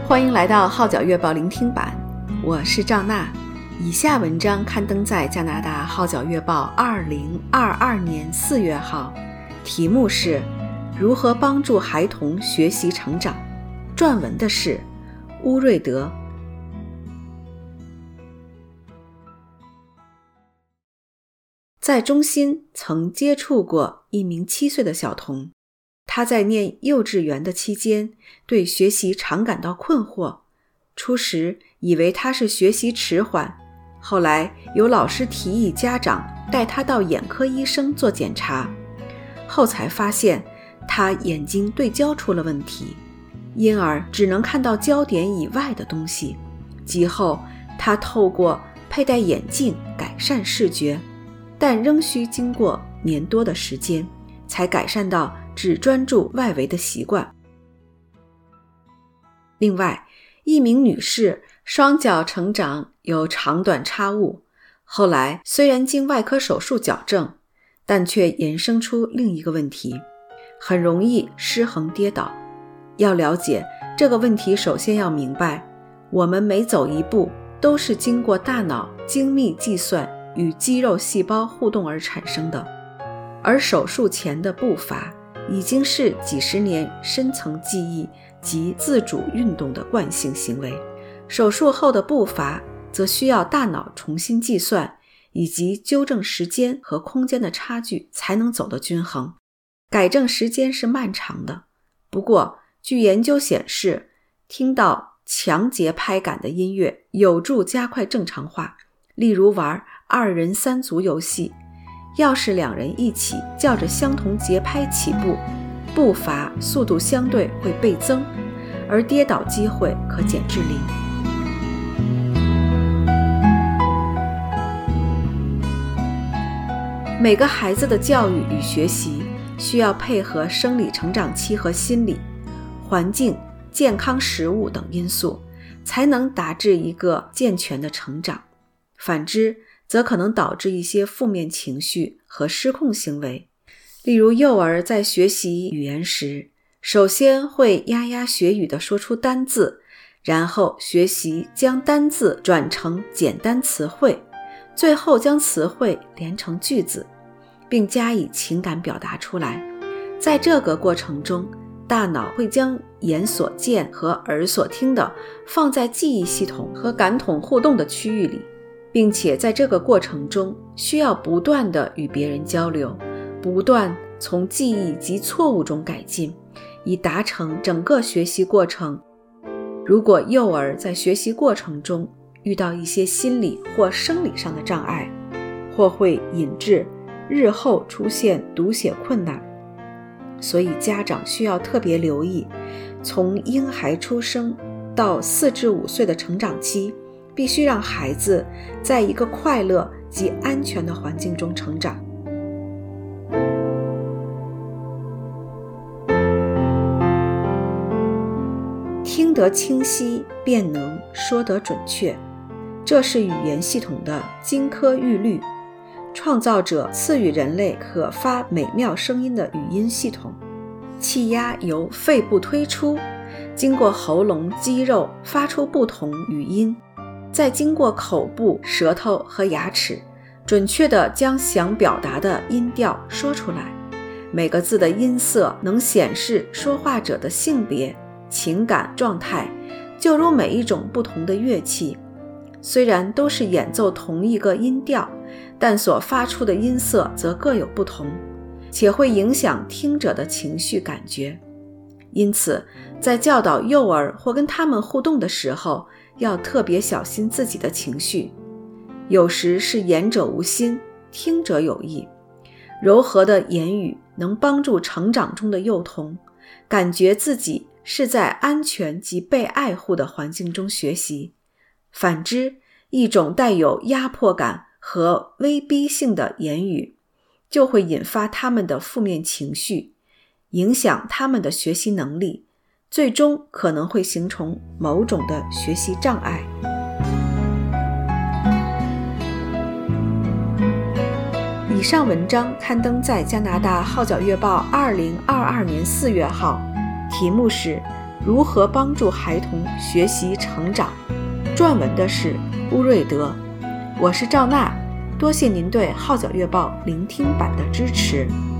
欢迎来到号角月报聆听版，我是赵娜。以下文章刊登在加拿大号角月报2022年4月号，题目是如何帮助孩童学习成长，撰文的是乌瑞德。在中心曾接触过一名7岁的小童，他在念幼稚园的期间对学习常感到困惑，初时以为他是学习迟缓，后来有老师提议家长带他到眼科医生做检查，后才发现他眼睛对焦出了问题，因而只能看到焦点以外的东西。及后他透过佩戴眼镜改善视觉，但仍需经过年多的时间才改善到只专注外围的习惯。另外，一名女士双脚成长有长短差误，后来虽然经外科手术矫正，但却衍生出另一个问题，很容易失衡跌倒。要了解这个问题，首先要明白，我们每走一步都是经过大脑精密计算与肌肉细胞互动而产生的，而手术前的步伐已经是几十年深层记忆及自主运动的惯性行为，手术后的步伐则需要大脑重新计算以及纠正时间和空间的差距才能走得均衡，改正时间是漫长的。不过据研究显示，听到强节拍感的音乐有助加快正常化，例如玩2人3足游戏，要是2人一起叫着相同节拍起步，步伐速度相对会倍增，而跌倒机会可减至0。每个孩子的教育与学习需要配合生理成长期和心理、环境、健康食物等因素，才能达至一个健全的成长。反之，则可能导致一些负面情绪和失控行为。例如，幼儿在学习语言时，首先会牙牙学语地说出单字，然后学习将单字转成简单词汇，最后将词汇连成句子，并加以情感表达出来。在这个过程中，大脑会将眼所见和耳所听的放在记忆系统和感统互动的区域里，并且在这个过程中需要不断地与别人交流，不断从记忆及错误中改进，以达成整个学习过程。如果幼儿在学习过程中遇到一些心理或生理上的障碍，或会引致日后出现读写困难，所以家长需要特别留意，从婴孩出生到4至5岁的成长期，必须让孩子在一个快乐及安全的环境中成长。听得清晰，便能说得准确，这是语言系统的金科玉律。创造者赐予人类可发美妙声音的语音系统，气压由肺部推出，经过喉咙肌肉发出不同语音，再经过口部、舌头和牙齿，准确地将想表达的音调说出来。每个字的音色能显示说话者的性别、情感状态，就如每一种不同的乐器，虽然都是演奏同一个音调，但所发出的音色则各有不同，且会影响听者的情绪感觉。因此，在教导幼儿或跟他们互动的时候，要特别小心自己的情绪。有时是言者无心，听者有意。柔和的言语能帮助成长中的幼童感觉自己是在安全及被爱护的环境中学习。反之，一种带有压迫感和威逼性的言语就会引发他们的负面情绪，影响他们的学习能力，最终可能会形成某种的学习障碍。以上文章刊登在加拿大号角月报2022年4月号，题目是如何帮助孩童学习成长。撰文的是乌瑞德。我是赵娜，多谢您对《号角月报》聆听版的支持。